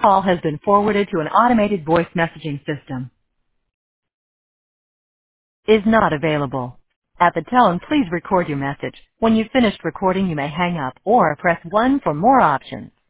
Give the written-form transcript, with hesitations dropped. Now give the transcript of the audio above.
Call has been forwarded to an automated voice messaging system. Is not available. At the tone, please record your message. When you've finished recording, you may hang up or press 1 for more options.